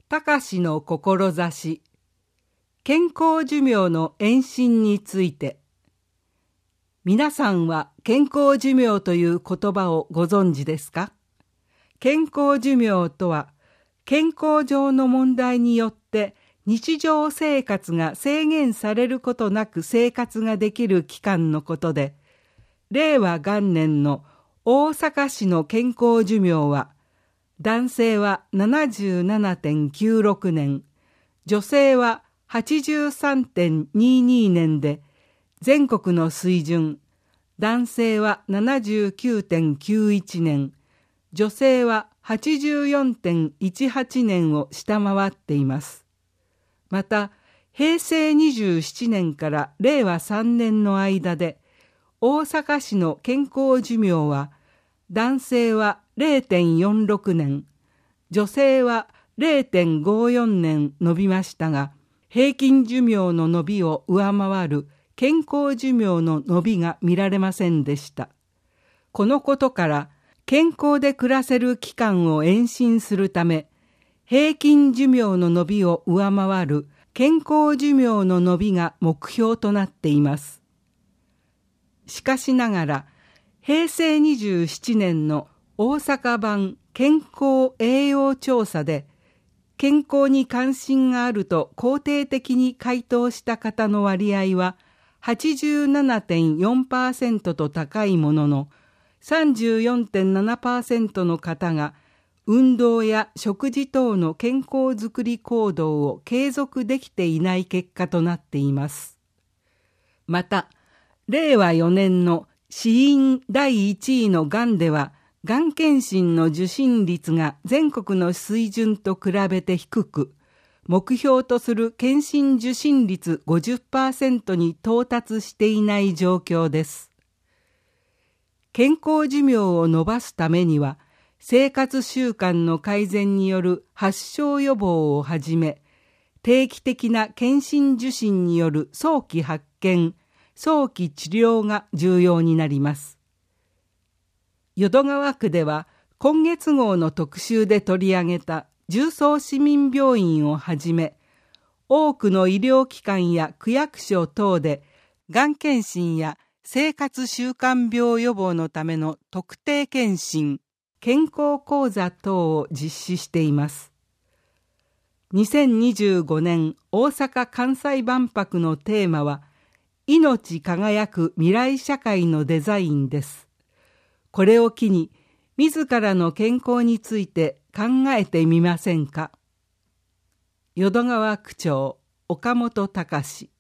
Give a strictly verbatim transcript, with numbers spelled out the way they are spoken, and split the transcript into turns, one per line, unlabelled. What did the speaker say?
隆の志、健康寿命の延伸について。皆さんは健康寿命という言葉をご存知ですか？健康寿命とは、健康上の問題によって日常生活が制限されることなく生活ができる期間のことで、令和元年の大阪市の健康寿命は、男性は ななじゅうななてんきゅうろく 年、女性は はちじゅうさんてんにじゅうに 年で、全国の水準、男性は ななじゅうきゅうてんきゅういち 年、女性は はちじゅうよんてんいちはち 年を下回っています。また、平成にじゅうななねんから令和さんねんの間で、大阪市の健康寿命は、男性は れいてんよんろく 年、女性は れいてんごよん 年伸びましたが、平均寿命の伸びを上回る健康寿命の伸びが見られませんでした。このことから、健康で暮らせる期間を延伸するため、平均寿命の伸びを上回る健康寿命の伸びが目標となっています。しかしながら、平成にじゅうななねんの大阪版健康栄養調査で、健康に関心があると肯定的に回答した方の割合は はちじゅうななてんよんパーセント と高いものの、さんじゅうよんてんななパーセント の方が運動や食事等の健康づくり行動を継続できていない結果となっています。また、れいわよねんの死因だいいちいのがんでは、がん検診の受診率が全国の水準と比べて低く、目標とする検診受診率 ごじゅっパーセント に到達していない状況です。健康寿命を延ばすためには、生活習慣の改善による発症予防をはじめ、定期的な検診受診による早期発見、早期治療が重要になります。淀川区では今月号の特集で取り上げた重曹市民病院をはじめ、多くの医療機関や区役所等でがん検診や生活習慣病予防のための特定検診、健康講座等を実施しています。にせんにじゅうごねん大阪・関西万博のテーマは、命輝く未来社会のデザインです。これを機に、自らの健康について考えてみませんか。淀川区長、岡本隆。